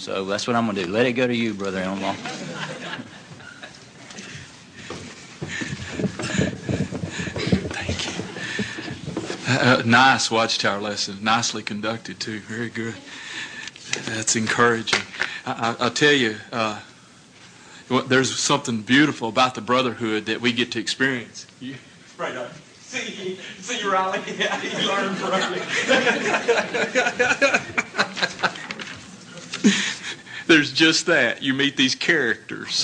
So that's what I'm going to do. Let it go to you, brother-in-law. Thank you. Nice Watchtower lesson. Nicely conducted, too. Very good. That's encouraging. I'll tell you, there's something beautiful about the brotherhood that we get to experience. Right on. See, Riley? Yeah, he learned from you. There's just that. You meet these characters.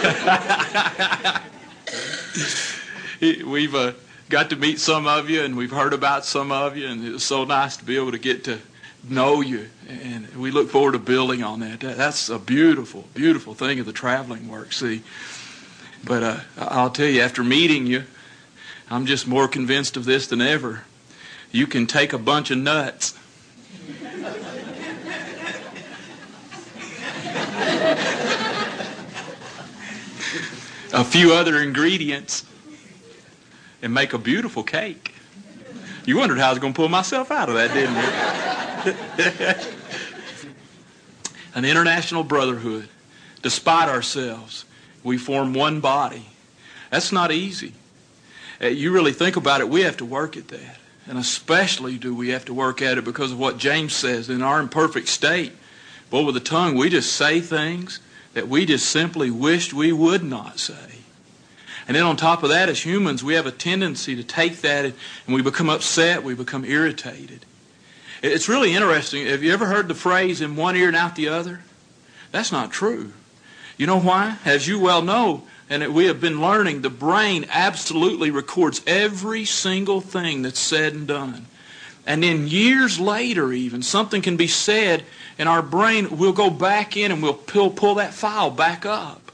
We've got to meet some of you, and we've heard about some of you, and it's so nice to be able to get to know you, and we look forward to building on that. That's a beautiful, beautiful thing of the traveling work, see. But I'll tell you, after meeting you, I'm just more convinced of this than ever. You can take a bunch of nuts a few other ingredients and make a beautiful cake. You wondered how I was going to pull myself out of that, didn't you? An international brotherhood. Despite ourselves, we form one body. That's not easy. You really think about it, we have to work at that. And especially do we have to work at it because of what James says. In our imperfect state, boy, with the tongue, we just say things that we just simply wished we would not say. And then on top of that, as humans, we have a tendency to take that and we become upset, we become irritated. It's really interesting. Have you ever heard the phrase, in one ear and out the other? That's not true. You know why? As you well know, and we have been learning, the brain absolutely records every single thing that's said and done. And then years later even, something can be said and our brain will go back in and we'll pull that file back up.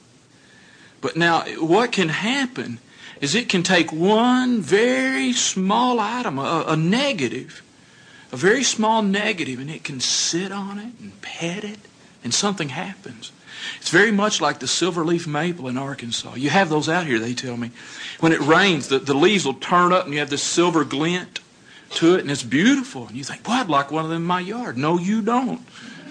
But now what can happen is it can take one very small item, a negative, a very small negative, and it can sit on it and pet it, and something happens. It's very much like the silverleaf maple in Arkansas. You have those out here, they tell me. When it rains, the leaves will turn up and you have this silver glint to it, and it's beautiful. And you think, boy, I'd like one of them in my yard. No, you don't.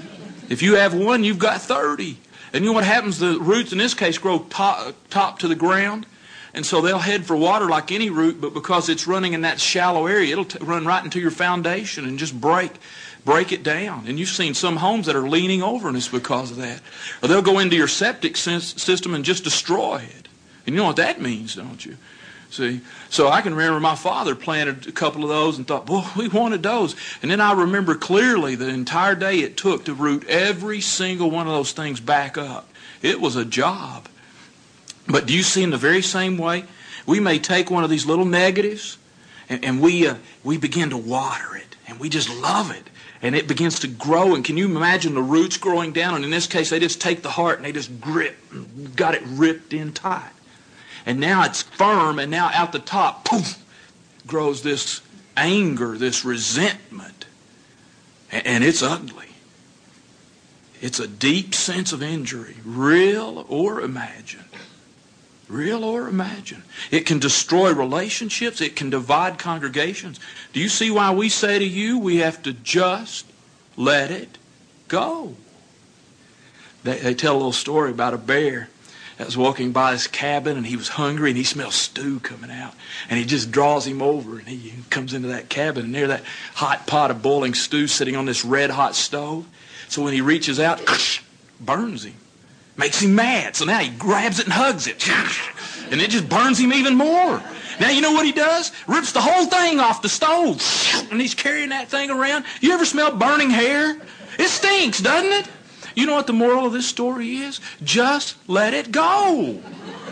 If you have one, you've got 30. And you know what happens? The roots in this case grow top to the ground. And so they'll head for water like any root, but because it's running in that shallow area, it'll run right into your foundation and just break it down. And you've seen some homes that are leaning over, and it's because of that. Or they'll go into your septic system and just destroy it. And you know what that means, don't you? See? So I can remember my father planted a couple of those and thought, boy, we wanted those. And then I remember clearly the entire day it took to root every single one of those things back up. It was a job. But do you see, in the very same way, we may take one of these little negatives and we begin to water it, and we just love it, and it begins to grow. And can you imagine the roots growing down? And in this case, they just take the heart and they just got it ripped in tight. And now it's firm, and now out the top, poof, grows this anger, this resentment, and it's ugly. It's a deep sense of injury, real or imagined. Real or imagined. It can destroy relationships. It can divide congregations. Do you see why we say to you, we have to just let it go? They tell a little story about a bear that was walking by his cabin, and he was hungry, and he smells stew coming out. And he just draws him over, and he comes into that cabin, and there that hot pot of boiling stew sitting on this red hot stove. So when he reaches out, burns him. Makes him mad. So now he grabs it and hugs it. And it just burns him even more. Now you know what he does? Rips the whole thing off the stove. And he's carrying that thing around. You ever smell burning hair? It stinks, doesn't it? You know what the moral of this story is? Just let it go.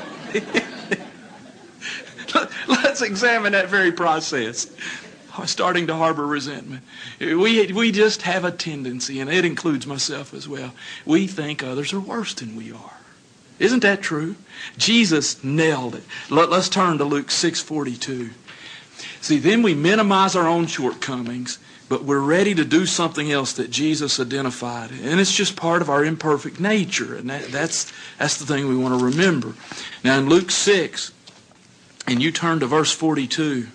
Let's examine that very process. Starting to harbor resentment. We just have a tendency, and it includes myself as well. We think others are worse than we are. Isn't that true? Jesus nailed it. Let's turn to Luke 6:42. See, then we minimize our own shortcomings, but we're ready to do something else that Jesus identified. And it's just part of our imperfect nature. And that's the thing we want to remember. Now in Luke 6, and you turn to verse 42,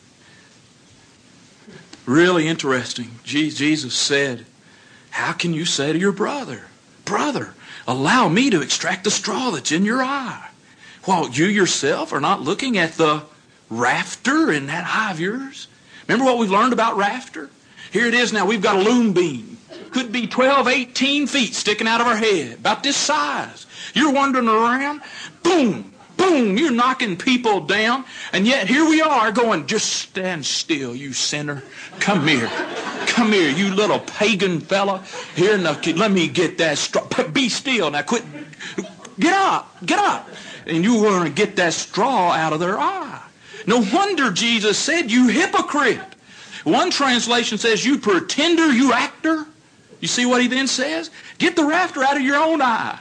really interesting. Jesus said, how can you say to your brother, brother, allow me to extract the straw that's in your eye, while you yourself are not looking at the rafter in that eye of yours. Remember what we've learned about rafter? Here it is now. We've got a loom beam. Could be 12, 18 feet sticking out of our head, about this size. You're wandering around, boom, boom, you're knocking people down, and yet here we are going, just stand still, you sinner. Come here. Come here, you little pagan fella. Here, now, let me get that straw. Be still. Now quit. Get up. Get up. And you want to get that straw out of their eye. No wonder Jesus said, you hypocrite. One translation says, you pretender, you actor. You see what he then says? Get the rafter out of your own eye.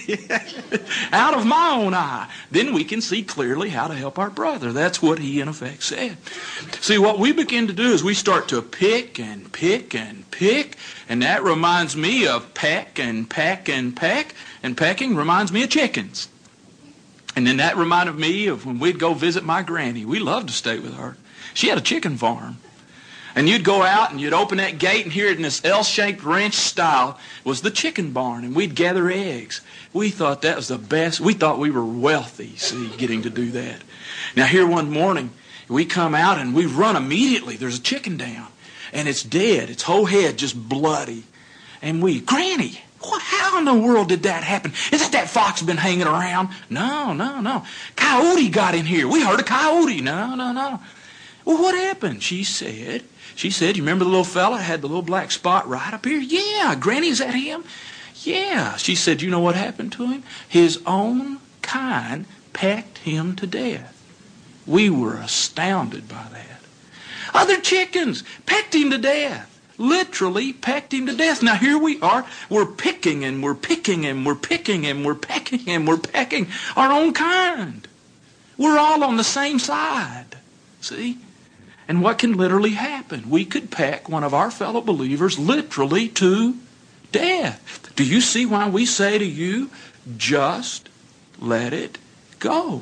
Out of my own eye. Then we can see clearly how to help our brother. That's what he in effect said. See, what we begin to do is we start to pick and pick and pick. And that reminds me of peck and peck and peck. And pecking reminds me of chickens. And then that reminded me of when we'd go visit my granny. We loved to stay with her. She had a chicken farm. And you'd go out and you'd open that gate, and here in this L-shaped ranch style was the chicken barn, and we'd gather eggs. We thought that was the best. We thought we were wealthy, see, getting to do that. Now here one morning, we come out and we run immediately. There's a chicken down, and it's dead. Its whole head just bloody. And Granny, how in the world did that happen? Is that fox been hanging around? No. Coyote got in here. We heard a coyote. No. Well, what happened? She said, you remember the little fella had the little black spot right up here? Yeah, Granny, is that him? Yeah. She said, you know what happened to him? His own kind pecked him to death. We were astounded by that. Other chickens pecked him to death. Literally pecked him to death. Now here we are. We're picking and we're picking and we're picking and we're pecking and we're pecking our own kind. We're all on the same side. See? And what can literally happen? We could peck one of our fellow believers literally to death. Do you see why we say to you, just let it go?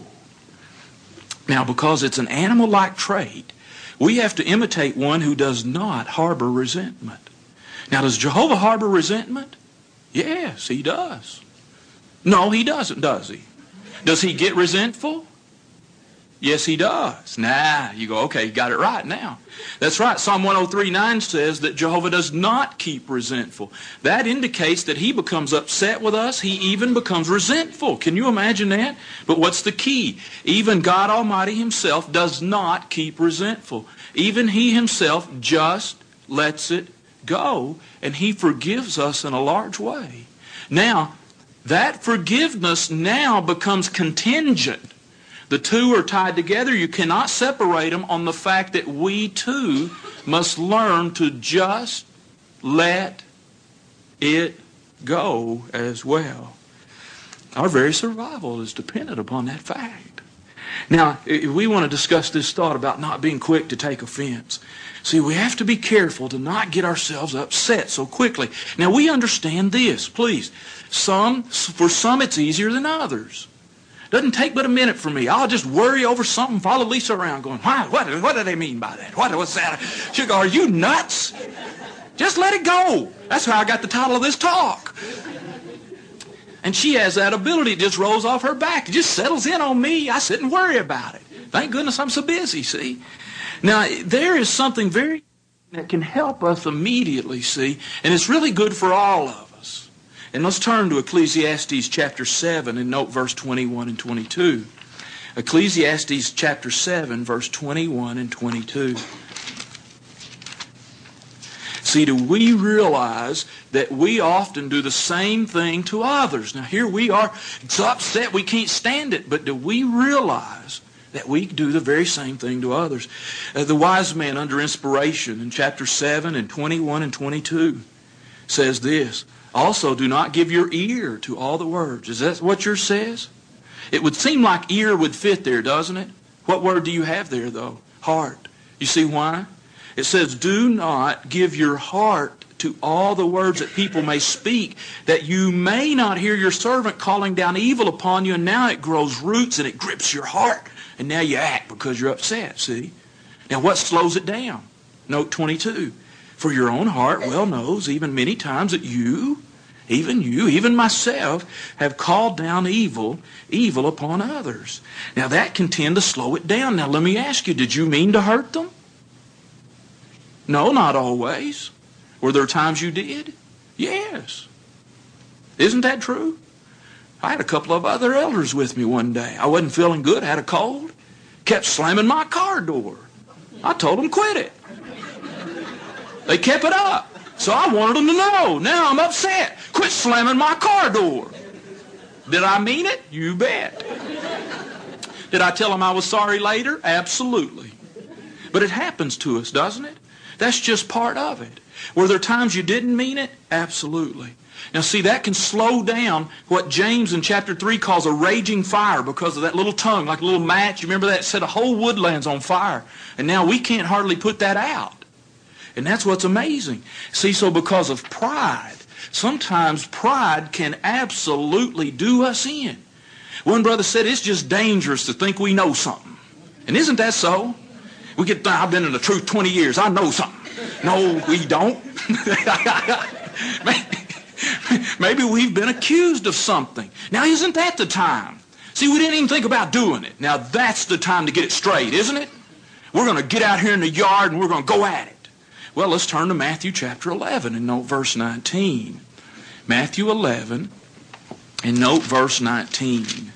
Now, because it's an animal-like trait, we have to imitate one who does not harbor resentment. Now, does Jehovah harbor resentment? Yes, he does. No, he doesn't, does he? Does he get resentful? Yes, he does. You go, okay, you got it right now. That's right. Psalm 103:9 says that Jehovah does not keep resentful. That indicates that he becomes upset with us. He even becomes resentful. Can you imagine that? But what's the key? Even God Almighty himself does not keep resentful. Even he himself just lets it go, and he forgives us in a large way. Now, that forgiveness now becomes contingent. The two are tied together. You cannot separate them on the fact that we too must learn to just let it go as well. Our very survival is dependent upon that fact. Now, if we want to discuss this thought about not being quick to take offense, see, we have to be careful to not get ourselves upset so quickly. Now, we understand this, please. For some it's easier than others. Doesn't take but a minute for me. I'll just worry over something, follow Lisa around going, why? What do they mean by that? What's that? She'll go, are you nuts? Just let it go. That's how I got the title of this talk. And she has that ability. It just rolls off her back. It just settles in on me. I sit and worry about it. Thank goodness I'm so busy, see. Now, there is something very that can help us immediately, see, and it's really good for all of us. And let's turn to Ecclesiastes chapter 7 and note verse 21 and 22. Ecclesiastes chapter 7, verse 21 and 22. See, do we realize that we often do the same thing to others? Now here we are, it's upset, we can't stand it, but do we realize that we do the very same thing to others? The wise man under inspiration in chapter 7 and 21 and 22 says this, also do not give your ear to all the words. Is that what yours says? It would seem like ear would fit there, doesn't it? What word do you have there, though? Heart. You see why? It says, do not give your heart to all the words that people may speak, that you may not hear your servant calling down evil upon you, and now it grows roots and it grips your heart, and now you act because you're upset, see? Now what slows it down? Note 22. For your own heart well knows even many times that you even you, even myself, have called down evil upon others. Now that can tend to slow it down. Now let me ask you, did you mean to hurt them? No, not always. Were there times you did? Yes. Isn't that true? I had a couple of other elders with me one day. I wasn't feeling good, had a cold, kept slamming my car door. I told them quit it. They kept it up. So I wanted them to know. Now I'm upset. Quit slamming my car door. Did I mean it? You bet. Did I tell them I was sorry later? Absolutely. But it happens to us, doesn't it? That's just part of it. Were there times you didn't mean it? Absolutely. Now see, that can slow down what James in chapter 3 calls a raging fire because of that little tongue, like a little match. You remember that? It set a whole woodlands on fire. And now we can't hardly put that out. And that's what's amazing. See, so because of pride, sometimes pride can absolutely do us in. One brother said it's just dangerous to think we know something. And isn't that so? I've been in the truth 20 years. I know something. No, we don't. Maybe we've been accused of something. Now, isn't that the time? See, we didn't even think about doing it. Now, that's the time to get it straight, isn't it? We're going to get out here in the yard and we're going to go at it. Well, let's turn to Matthew chapter 11 and note verse 19. Matthew 11 and note verse 19.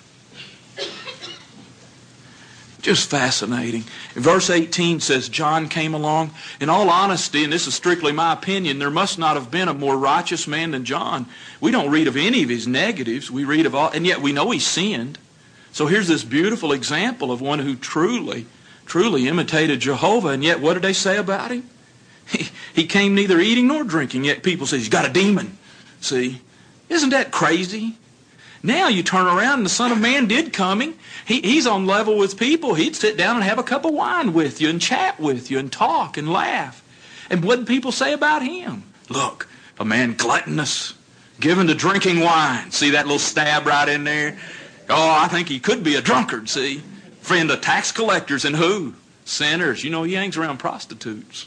Just fascinating. Verse 18 says, John came along. In all honesty, and this is strictly my opinion, there must not have been a more righteous man than John. We don't read of any of his negatives. We read of all, and yet we know he sinned. So here's this beautiful example of one who truly imitated Jehovah, and yet what did they say about him? He came neither eating nor drinking, yet people say he's got a demon. See? Isn't that crazy? Now you turn around and the Son of Man did coming. He's on level with people. He'd sit down and have a cup of wine with you and chat with you and talk and laugh. And what did people say about him? Look, a man gluttonous, given to drinking wine. See that little stab right in there? Oh, I think he could be a drunkard, see? Friend of tax collectors and who? Sinners. You know, he hangs around prostitutes.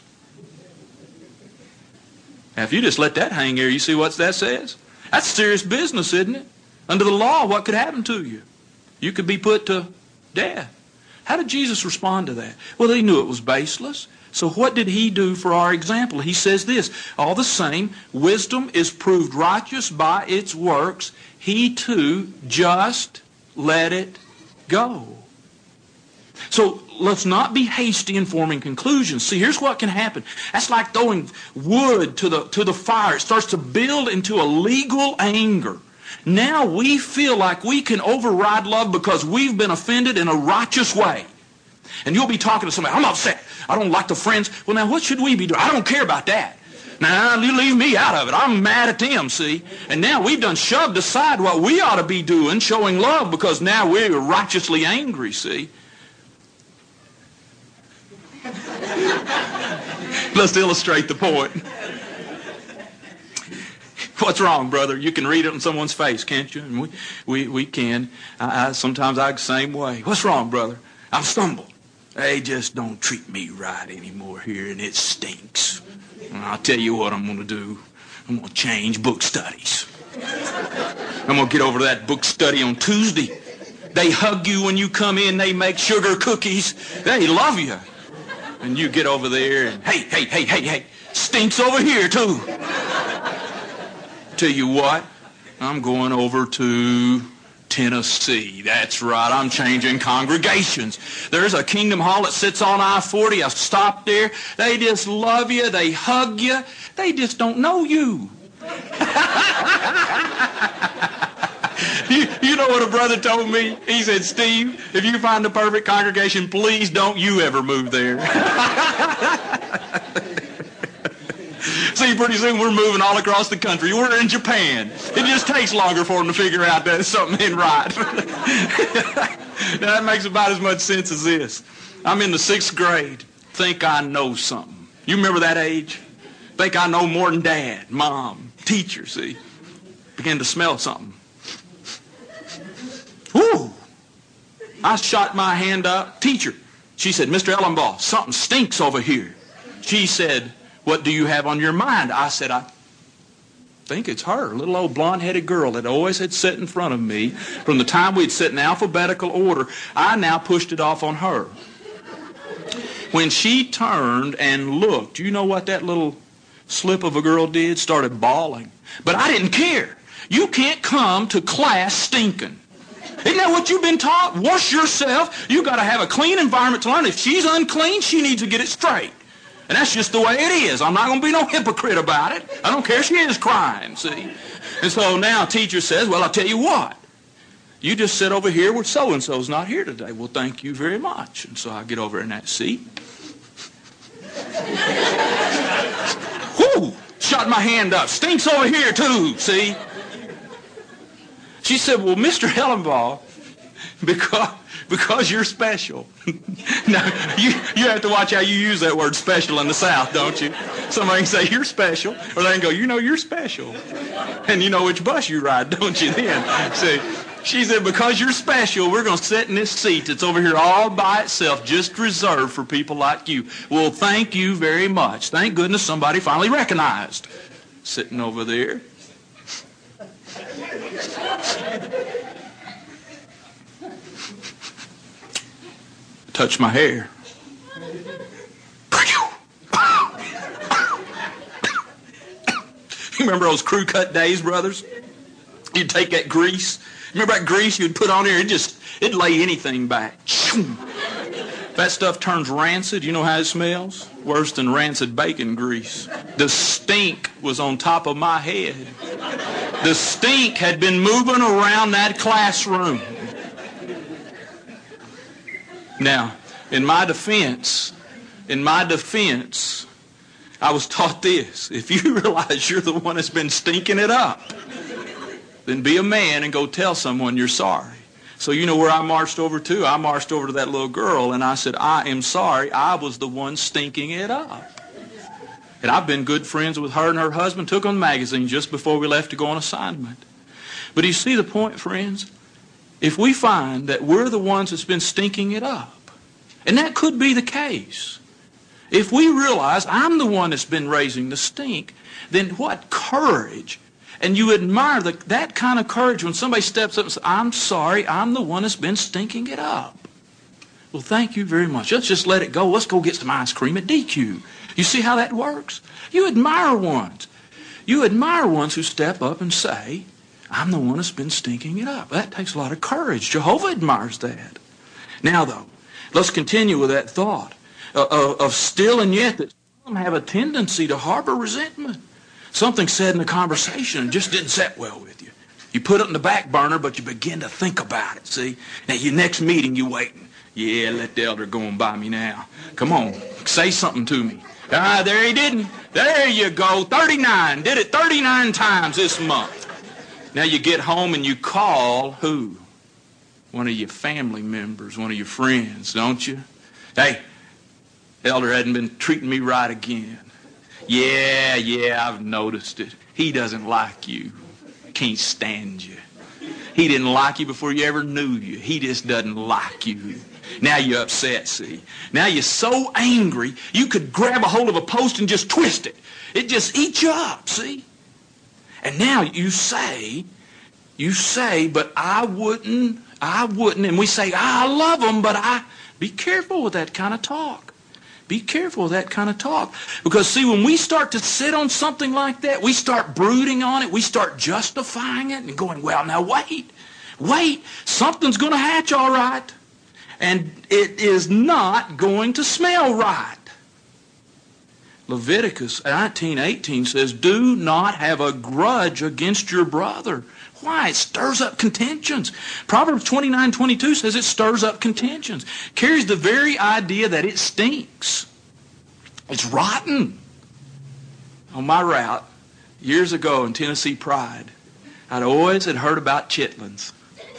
Now, if you just let that hang there, you see what that says? That's serious business, isn't it? Under the law, what could happen to you? You could be put to death. How did Jesus respond to that? Well, he knew it was baseless. So what did he do for our example? He says this, all the same, wisdom is proved righteous by its works. He too just let it go. So let's not be hasty in forming conclusions. See, here's what can happen. That's like throwing wood to the fire. It starts to build into a legal anger. Now we feel like we can override love because we've been offended in a righteous way. And you'll be talking to somebody, I'm upset. I don't like the friends. Well, now what should we be doing? I don't care about that. Now, you leave me out of it. I'm mad at them, see? And now we've done shoved aside what we ought to be doing, showing love, because now we're righteously angry, see? Let's illustrate the point. What's wrong, brother? You can read it on someone's face, can't you? And we can. Sometimes I'm the same way. What's wrong, brother? I've stumbled. They just don't treat me right anymore here, and it stinks. And I'll tell you what I'm going to do. I'm going to change book studies. I'm going to get over to that book study on Tuesday. They hug you when you come in. They make sugar cookies. They love you. And you get over there and, hey, stinks over here too. Tell you what, I'm going over to Tennessee. That's right, I'm changing congregations. There's a Kingdom Hall that sits on I-40. I stopped there. They just love you. They hug you. They just don't know you. You know what a brother told me? He said, Steve, if you find the perfect congregation, please don't you ever move there. See, pretty soon we're moving all across the country. We're in Japan. It just takes longer for them to figure out that something ain't right. Now, that makes about as much sense as this. I'm in the 6th grade. Think I know something. You remember that age? Think I know more than Dad, Mom, teacher, see? Begin to smell something. Whoo! I shot my hand up. Teacher. She said, Mr. Ellenbaugh, something stinks over here. She said, what do you have on your mind? I said, think it's her, little old blonde-headed girl that always had sat in front of me. From the time we'd sit in alphabetical order, I now pushed it off on her. When she turned and looked, you know what that little slip of a girl did? Started bawling. But I didn't care. You can't come to class stinking. Isn't that what you've been taught? Wash yourself. You got to have a clean environment to learn. If she's unclean, she needs to get it straight. And that's just the way it is. I'm not going to be no hypocrite about it. I don't care if she is crying, see. And so now teacher says, well, I'll tell you what. You just sit over here where so-and-so's not here today. Well, thank you very much. And so I get over in that seat. Whoo! Shot my hand up. Stinks over here too, see. She said, well, Mr. Hellenbaugh, because you're special. Now, you have to watch how you use that word special in the South, don't you? Somebody can say, you're special, or they can go, you know, you're special. And you know which bus you ride, don't you then? See, she said, because you're special, we're going to sit in this seat that's over here all by itself, just reserved for people like you. Well, thank you very much. Thank goodness somebody finally recognized. Sitting over there. Touch my hair. You remember those crew cut days, brothers? You'd take that grease. Remember that grease you'd put on there? It'd lay anything back. That stuff turns rancid. You know how it smells? Worse than rancid bacon grease. The stink was on top of my head. The stink had been moving around that classroom. Now, in my defense, I was taught this. If you realize you're the one that's been stinking it up, then be a man and go tell someone you're sorry. So you know where I marched over to? I marched over to that little girl and I said, I am sorry. I was the one stinking it up. And I've been good friends with her and her husband. Took on the magazine just before we left to go on assignment. But you see the point, friends? If we find that we're the ones that's been stinking it up, and that could be the case, if we realize I'm the one that's been raising the stink, then what courage. And you admire that kind of courage when somebody steps up and says, I'm sorry, I'm the one that's been stinking it up. Well, thank you very much. Let's just let it go. Let's go get some ice cream at DQ. You see how that works? You admire ones. You admire ones who step up and say, I'm the one that's been stinking it up. That takes a lot of courage. Jehovah admires that. Now, though, let's continue with that thought of still and yet that some have a tendency to harbor resentment. Something said in a conversation and just didn't set well with you. You put it in the back burner, but you begin to think about it, see? Now, your next meeting, you're waiting. Yeah, let the elder go on by me now. Come on, say something to me. Ah, there he didn't. There you go, 39. Did it 39 times this month. Now you get home and you call who? One of your family members, one of your friends, don't you? Hey, elder hadn't been treating me right again. Yeah, I've noticed it. He doesn't like you. Can't stand you. He didn't like you before you ever knew you. He just doesn't like you. Now you're upset, see? Now you're so angry, you could grab a hold of a post and just twist it. It just eats you up, see? And now you say, but I wouldn't, and we say, I love them, but be careful with that kind of talk. Be careful with that kind of talk. Because, see, when we start to sit on something like that, we start brooding on it, we start justifying it and going, well, now wait, something's going to hatch all right. And it is not going to smell right. Leviticus 19:18 says, do not have a grudge against your brother. Why? It stirs up contentions. Proverbs 29:22 says it stirs up contentions. Carries the very idea that it stinks. It's rotten. On my route, years ago in Tennessee Pride, I'd always had heard about chitlins.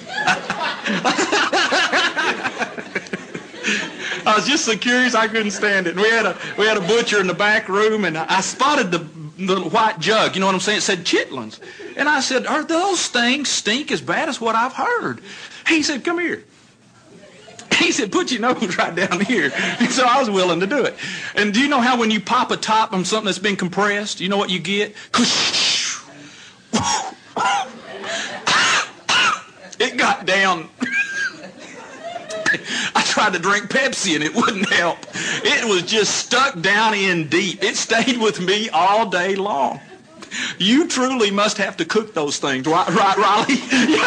I was just so curious I couldn't stand it. And we had a butcher in the back room, and I spotted the little white jug. You know what I'm saying? It said chitlins. And I said, are those things stink as bad as what I've heard? He said, come here. He said, put your nose right down here. And so I was willing to do it. And do you know how when you pop a top on something that's been compressed, you know what you get? It got down. I tried to drink Pepsi and it wouldn't help. It was just stuck down in deep. It stayed with me all day long. You truly must have to cook those things, right, Riley?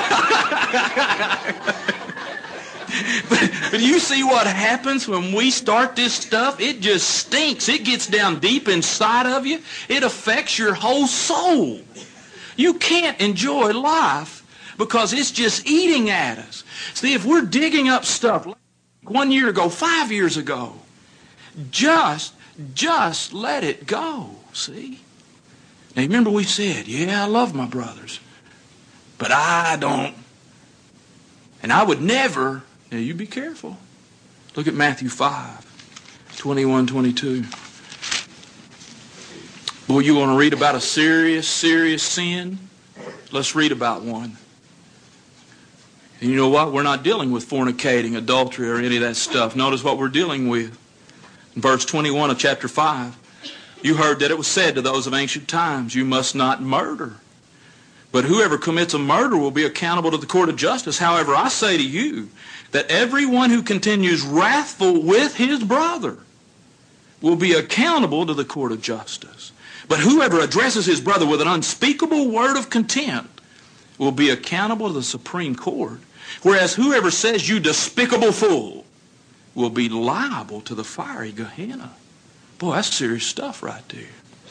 But you see what happens when we start this stuff? It just stinks. It gets down deep inside of you. It affects your whole soul. You can't enjoy life because it's just eating at us. See, if we're digging up stuff 1 year ago, 5 years ago, just let it go, see? Now, remember we said, yeah, I love my brothers, but I don't. And I would never. Now, you be careful. Look at Matthew 5, 21, 22. Boy, you want to read about a serious, serious sin? Let's read about one. And you know what? We're not dealing with fornicating, adultery, or any of that stuff. Notice what we're dealing with. In verse 21 of chapter 5, you heard that it was said to those of ancient times, you must not murder. But whoever commits a murder will be accountable to the court of justice. However, I say to you that everyone who continues wrathful with his brother will be accountable to the court of justice. But whoever addresses his brother with an unspeakable word of contempt will be accountable to the Supreme Court. Whereas whoever says, you despicable fool, will be liable to the fiery Gehenna. Boy, that's serious stuff right there.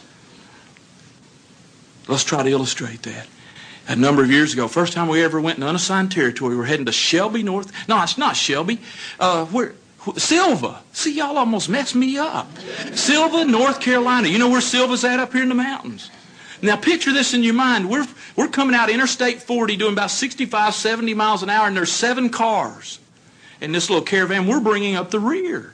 Let's try to illustrate that. A number of years ago, first time we ever went in unassigned territory, we were heading to Shelby, North. No, it's not Shelby. Silva. See, y'all almost messed me up. Silva, North Carolina. You know where Silva's at up here in the mountains? Now picture this in your mind. We're coming out Interstate 40 doing about 65, 70 miles an hour, and there's 7 cars in this little caravan. We're bringing up the rear.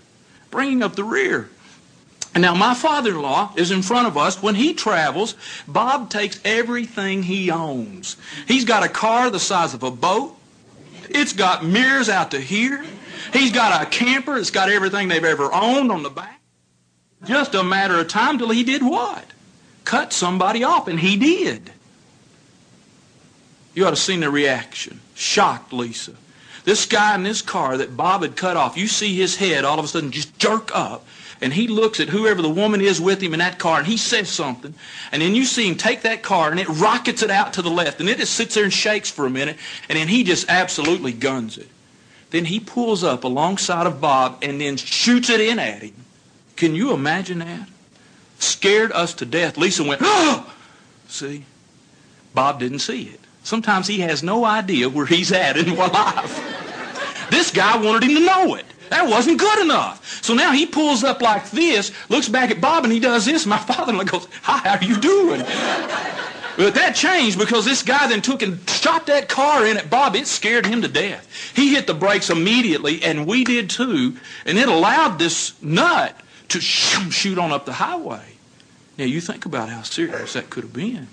And now my father-in-law is in front of us. When he travels, Bob takes everything he owns. He's got a car the size of a boat. It's got mirrors out to here. He's got a camper. It's got everything they've ever owned on the back. Just a matter of time till he did what? Cut somebody off, and he did. You ought to have seen the reaction. Shocked Lisa. This guy in this car that Bob had cut off, you see his head all of a sudden just jerk up. And he looks at whoever the woman is with him in that car, and he says something. And then you see him take that car, and it rockets it out to the left. And it just sits there and shakes for a minute. And then he just absolutely guns it. Then he pulls up alongside of Bob and then shoots it in at him. Can you imagine that? Scared us to death. Lisa went, oh! See? Bob didn't see it. Sometimes he has no idea where he's at in life. This guy wanted him to know it. That wasn't good enough. So now he pulls up like this, looks back at Bob, and he does this. My father-in-law goes, hi, how are you doing? But that changed because this guy then took and shot that car in at Bob. It scared him to death. He hit the brakes immediately, and we did too. And it allowed this nut to shoot on up the highway. Now you think about how serious that could have been.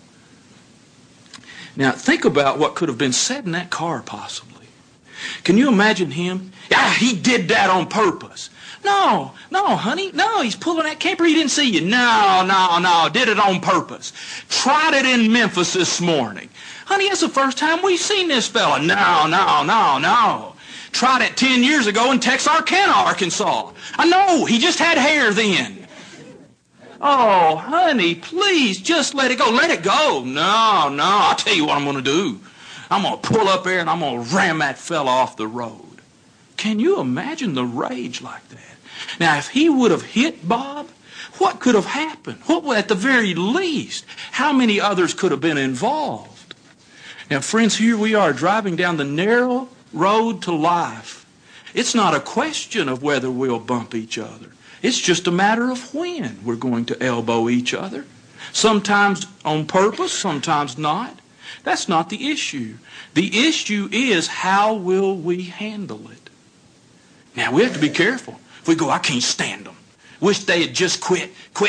Now think about what could have been said in that car possibly. Can you imagine him? Yeah, he did that on purpose. No, honey. No, he's pulling that camper. He didn't see you. No. Did it on purpose. Tried it in Memphis this morning. Honey, it's the first time we've seen this fella. No. Tried it 10 years ago in Texarkana, Arkansas. I know. He just had hair then. Oh, honey, please just let it go. Let it go. No. I'll tell you what I'm going to do. I'm going to pull up there and I'm going to ram that fella off the road. Can you imagine the rage like that? Now, if he would have hit Bob, what could have happened? What, at the very least, how many others could have been involved? Now, friends, here we are driving down the narrow road to life. It's not a question of whether we'll bump each other. It's just a matter of when we're going to elbow each other. Sometimes on purpose, sometimes not. That's not the issue. The issue is how will we handle it? Now, we have to be careful. If we go, I can't stand them. Wish they had just quit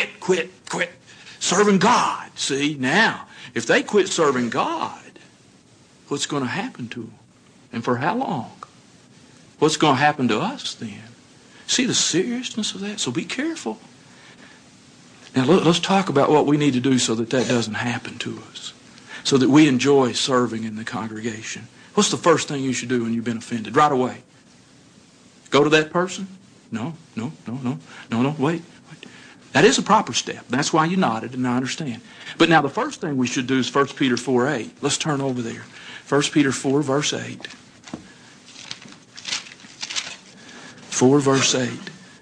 serving God. See, now, if they quit serving God, what's going to happen to them? And for how long? What's going to happen to us then? See the seriousness of that? So be careful. Now, let's talk about what we need to do so that that doesn't happen to us. So that we enjoy serving in the congregation. What's the first thing you should do when you've been offended? Right away. Go to that person? No, wait. That is a proper step. That's why you nodded, and I understand. But now the first thing we should do is 1 Peter 4:8. Let's turn over there. 1 Peter 4, verse 8. 4, verse 8.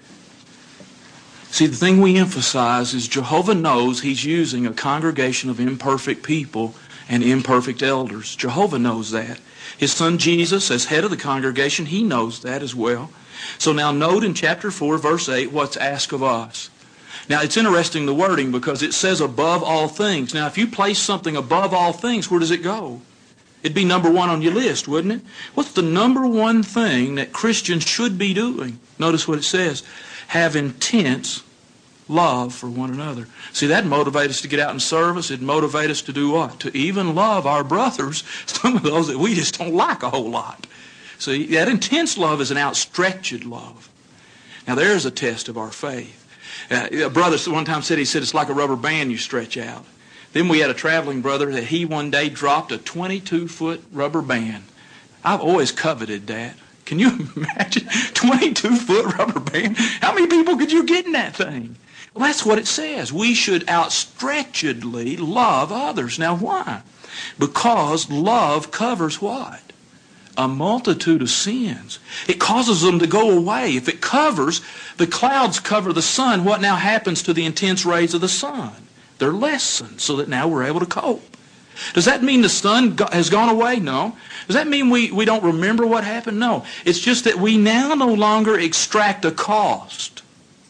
See, the thing we emphasize is Jehovah knows He's using a congregation of imperfect people and imperfect elders. Jehovah knows that. His Son Jesus, as head of the congregation, He knows that as well. So now note in chapter 4, verse 8, what's asked of us. Now, it's interesting, the wording, because it says above all things. Now, if you place something above all things, where does it go? It'd be number one on your list, wouldn't it? What's the number one thing that Christians should be doing? Notice what it says. Have intense love for one another. See, that motivates us to get out and service. It'd motivate us to do what? To even love our brothers, some of those that we just don't like a whole lot. See, that intense love is an outstretched love. Now, there's a test of our faith. A brother one time said, it's like a rubber band you stretch out. Then we had a traveling brother that he one day dropped a 22-foot rubber band. I've always coveted that. Can you imagine? 22-foot rubber band? How many people could you get in that thing? Well, that's what it says. We should outstretchedly love others. Now, why? Because love covers what? A multitude of sins. It causes them to go away. If it covers, the clouds cover the sun, what now happens to the intense rays of the sun? They're lessened so that now we're able to cope. Does that mean the sun has gone away? No. Does that mean we don't remember what happened? No. It's just that we now no longer extract a cost.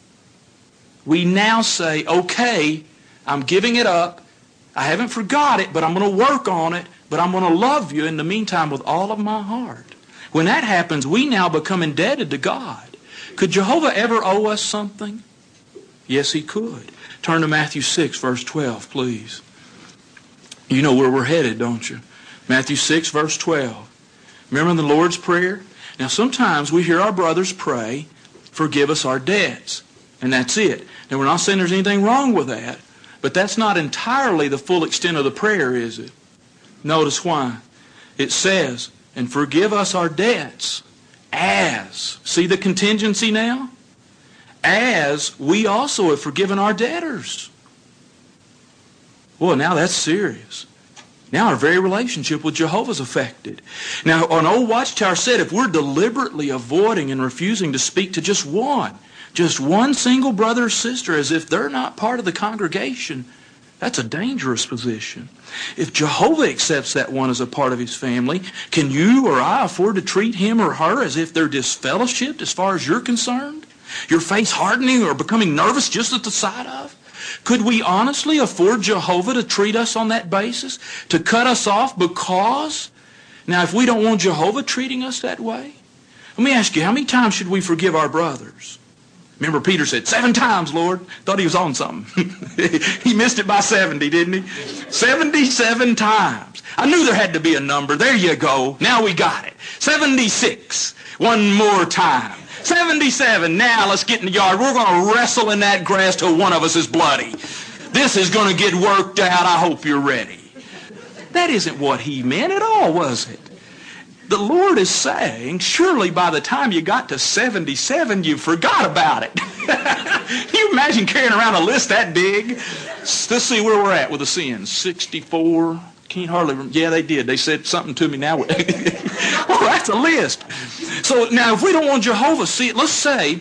We now say, okay, I'm giving it up. I haven't forgot it, but I'm going to work on it. But I'm going to love you in the meantime with all of my heart. When that happens, we now become indebted to God. Could Jehovah ever owe us something? Yes, He could. Turn to Matthew 6, verse 12, please. You know where we're headed, don't you? Matthew 6, verse 12. Remember the Lord's Prayer? Now, sometimes we hear our brothers pray, forgive us our debts. And that's it. Now, we're not saying there's anything wrong with that, but that's not entirely the full extent of the prayer, is it? Notice why. It says, and forgive us our debts as. See the contingency now? As we also have forgiven our debtors. Well, now that's serious. Now our very relationship with Jehovah is affected. Now, an old Watchtower said, if we're deliberately avoiding and refusing to speak to just one single brother or sister as if they're not part of the congregation, that's a dangerous position. If Jehovah accepts that one as a part of His family, can you or I afford to treat him or her as if they're disfellowshipped as far as you're concerned? Your face hardening or becoming nervous just at the sight of? Could we honestly afford Jehovah to treat us on that basis? To cut us off because? Now, if we don't want Jehovah treating us that way, let me ask you, how many times should we forgive our brothers? Remember, Peter said, 7 times, Lord. Thought he was on something. He missed it by 70, didn't he? 77 times. I knew there had to be a number. There you go. Now we got it. 76. One more time. 77. Now let's get in the yard. We're going to wrestle in that grass till one of us is bloody. This is going to get worked out. I hope you're ready. That isn't what he meant at all, was it? The Lord is saying, surely by the time you got to 77, you forgot about it. Can you imagine carrying around a list that big? Let's see where we're at with the sins. 64. Can't hardly remember. Yeah, they did. They said something to me now. Well, that's a list. So now if we don't want Jehovah, see, let's say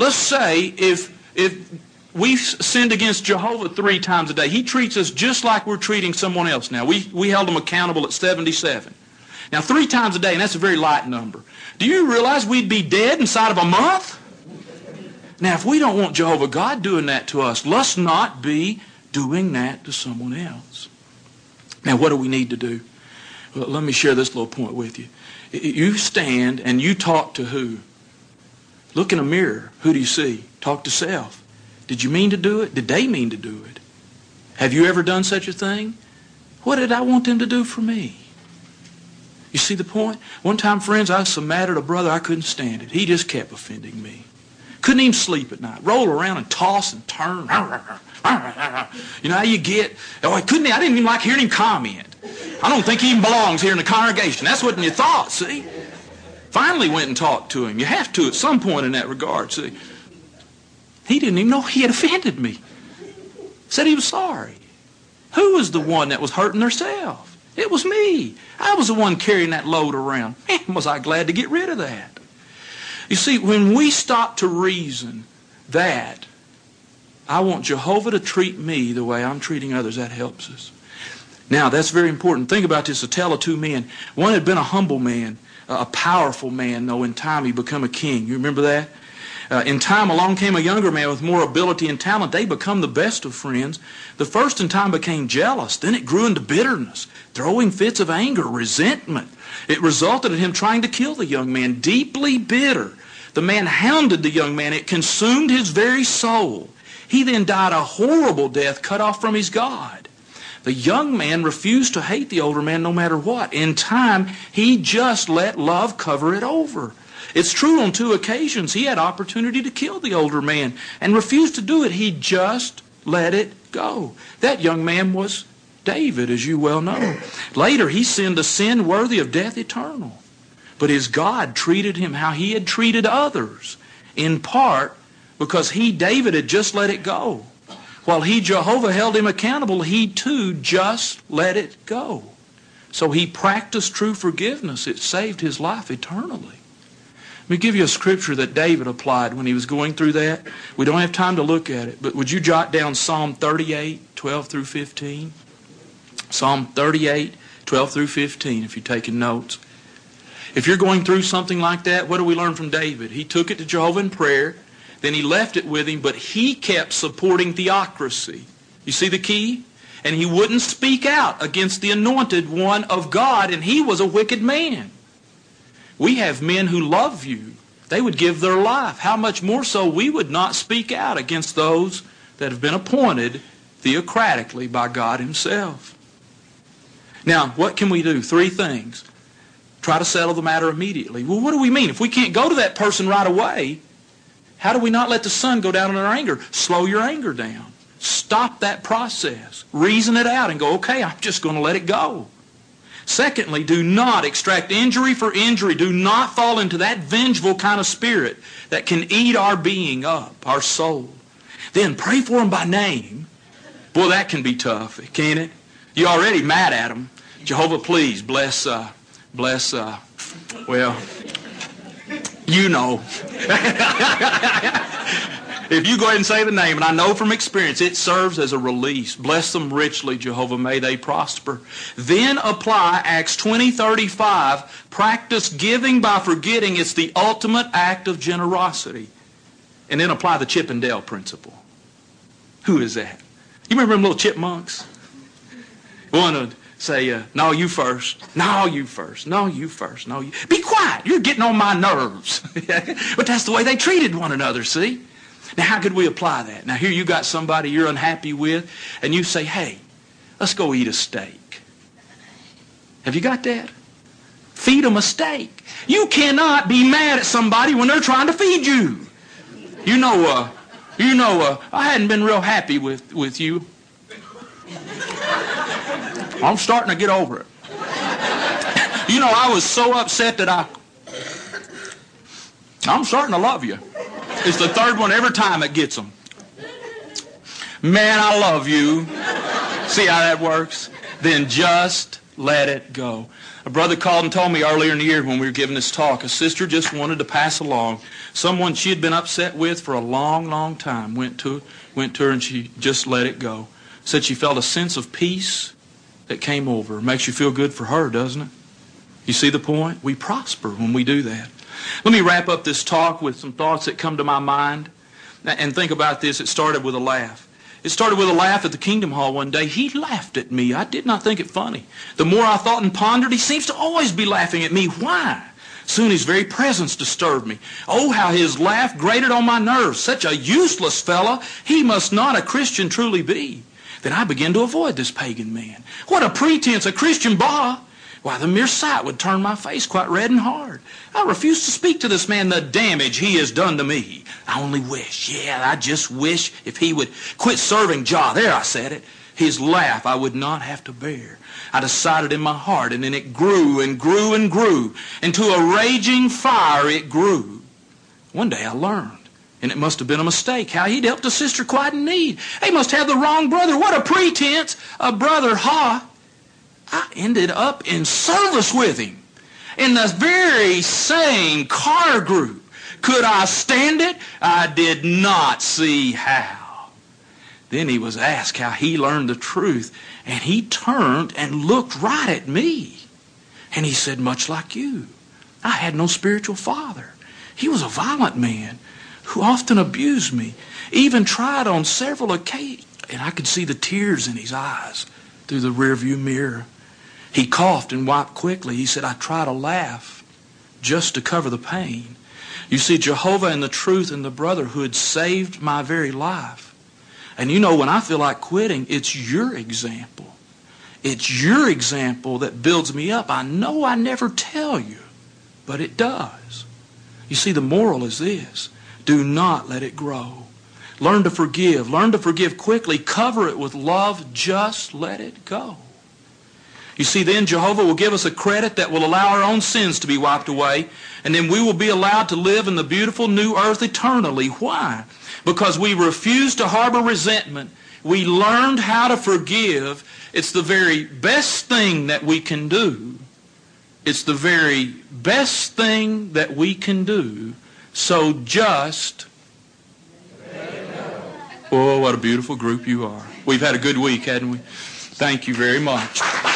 if we've sinned against Jehovah 3 times a day, He treats us just like we're treating someone else now. We held Him accountable at 77. Now, 3 times a day, and that's a very light number. Do you realize we'd be dead inside of a month? Now, if we don't want Jehovah God doing that to us, let's not be doing that to someone else. Now, what do we need to do? Well, let me share this little point with you. You stand and you talk to who? Look in a mirror. Who do you see? Talk to self. Did you mean to do it? Did they mean to do it? Have you ever done such a thing? What did I want them to do for me? You see the point? One time, friends, I was so mad at a brother I couldn't stand it. He just kept offending me. Couldn't even sleep at night. Roll around and toss and turn. You know how you get? I didn't even like hearing him comment. I don't think he even belongs here in the congregation. That's what you thought, see? Finally went and talked to him. You have to at some point in that regard, see? He didn't even know he had offended me. Said he was sorry. Who was the one that was hurting herself? It was me. I was the one carrying that load around. Man, was I glad to get rid of that. You see, when we stop to reason that I want Jehovah to treat me the way I'm treating others, that helps us. Now, that's very important. Think about this, a tale of two men. One had been a humble man, a powerful man, though in time he became a king. You remember that? In time, along came a younger man with more ability and talent. They become the best of friends. The first in time became jealous. Then it grew into bitterness, throwing fits of anger, resentment. It resulted in him trying to kill the young man, deeply bitter. The man hounded the young man. It consumed his very soul. He then died a horrible death, cut off from his God. The young man refused to hate the older man no matter what. In time, he just let love cover it over. It's true on two occasions he had opportunity to kill the older man and refused to do it. He just let it go. That young man was David, as you well know. Later, he sinned a sin worthy of death eternal. But his God treated him how he had treated others, in part because he, David, had just let it go. While he, Jehovah, held him accountable, he too just let it go. So he practiced true forgiveness. It saved his life eternally. Let me give you a scripture that David applied when he was going through that. We don't have time to look at it, but would you jot down Psalm 38, 12 through 15? Psalm 38, 12 through 15, if you're taking notes. If you're going through something like that, what do we learn from David? He took it to Jehovah in prayer, then he left it with him, but he kept supporting theocracy. You see the key? And he wouldn't speak out against the anointed one of God, and he was a wicked man. We have men who love you. They would give their life. How much more so we would not speak out against those that have been appointed theocratically by God himself. Now, what can we do? Three things. Try to settle the matter immediately. Well, what do we mean? If we can't go to that person right away, how do we not let the sun go down in our anger? Slow your anger down. Stop that process. Reason it out and go, okay, I'm just going to let it go. Secondly, do not extract injury for injury. Do not fall into that vengeful kind of spirit that can eat our being up, our soul. Then pray for them by name. Boy, that can be tough, can't it? You're already mad at them. Jehovah, please bless, well, you know. If you go ahead and say the name, and I know from experience, it serves as a release. Bless them richly, Jehovah, may they prosper. Then apply Acts 20:35. Practice giving by forgetting. It's the ultimate act of generosity. And then apply the Chip and Dale principle. Who is that? You remember them little chipmunks? One would say, no, you first. No, you first. No, you first. No, you. Be quiet. You're getting on my nerves. But that's the way they treated one another, see? Now, how could we apply that? Now, here you got somebody you're unhappy with, and you say, hey, let's go eat a steak. Have you got that? Feed them a steak. You cannot be mad at somebody when they're trying to feed you. You know, I hadn't been real happy with you. I'm starting to get over it. You know, I was so upset that I'm starting to love you. It's the third one every time it gets them. Man, I love you. See how that works? Then just let it go. A brother called and told me earlier in the year when we were giving this talk, a sister just wanted to pass along someone she had been upset with for a long, long time. Went to her and she just let it go. Said she felt a sense of peace that came over. Makes you feel good for her, doesn't it? You see the point? We prosper when we do that. Let me wrap up this talk with some thoughts that come to my mind. And think about this. It started with a laugh. It started with a laugh at the Kingdom Hall one day. He laughed at me. I did not think it funny. The more I thought and pondered, he seems to always be laughing at me. Why? Soon his very presence disturbed me. Oh, how his laugh grated on my nerves. Such a useless fellow. He must not a Christian truly be. Then I began to avoid this pagan man. What a pretense, a Christian bah! Why, the mere sight would turn my face quite red and hard. I refused to speak to this man, the damage he has done to me. I only wish, I just wish if he would quit serving Jah. There, I said it. his laugh I would not have to bear. I decided in my heart, and then it grew and grew and grew. Into a raging fire it grew. One day I learned, and it must have been a mistake, how he'd helped a sister quite in need. They must have the wrong brother. What a pretense. A brother, ha. I ended up in service with him in the very same car group. Could I stand it? I did not see how. Then he was asked how he learned the truth, and he turned and looked right at me. And he said, much like you, I had no spiritual father. He was a violent man who often abused me, even tried on several occasions, and I could see the tears in his eyes through the rearview mirror. He coughed and wiped quickly. He said, I try to laugh just to cover the pain. You see, Jehovah and the truth and the brotherhood saved my very life. And you know, when I feel like quitting, it's your example. It's your example that builds me up. I know I never tell you, but it does. You see, the moral is this. Do not let it grow. Learn to forgive. Learn to forgive quickly. Cover it with love. Just let it go. You see, then Jehovah will give us a credit that will allow our own sins to be wiped away, and then we will be allowed to live in the beautiful new earth eternally. Why? Because we refuse to harbor resentment. We learned how to forgive. It's the very best thing that we can do. It's the very best thing that we can do. So just... Oh, what a beautiful group you are. We've had a good week, hadn't we? Thank you very much.